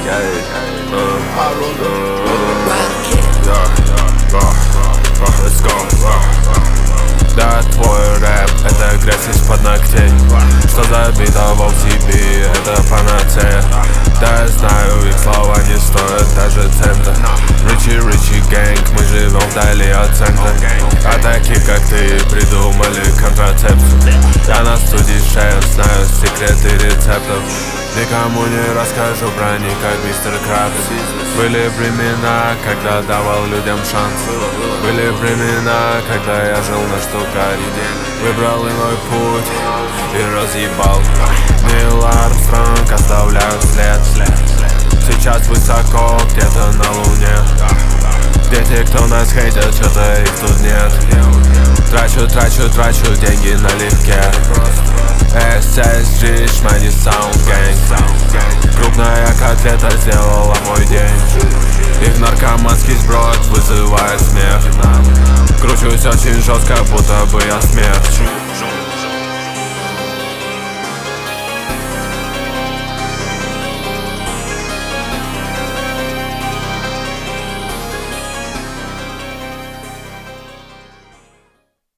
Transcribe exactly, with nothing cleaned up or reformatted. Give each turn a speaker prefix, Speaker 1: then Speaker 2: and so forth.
Speaker 1: Let's go. Да, твой рэп — это грязь из-под ногтей. Что забитого в тебе — это панацея. Да, я знаю, их слова не стоят даже цента. Ричи, Ричи гэнг, мы живем вдали от центра. А таких, как ты, придумали контрацепцию. Я на студии шеф, знаю секреты рецептов. Никому не расскажу про них, как мистер Крабс. Были времена, когда давал людям шанс. Были времена, когда я жил на штукаре. Выбрал иной путь и разъебал. Нил Армстронг, оставляю след. Сейчас высоко, где-то на луне. Где те, кто нас хейтят, что-то их тут нет. Трачу, трачу, трачу деньги налегке. эс эс джи, Шмани Саунд Гэнг. Крупная котлета сделала мой день. Их наркоманский сброд вызывает смех. Кручусь очень жестко, будто бы я смерть.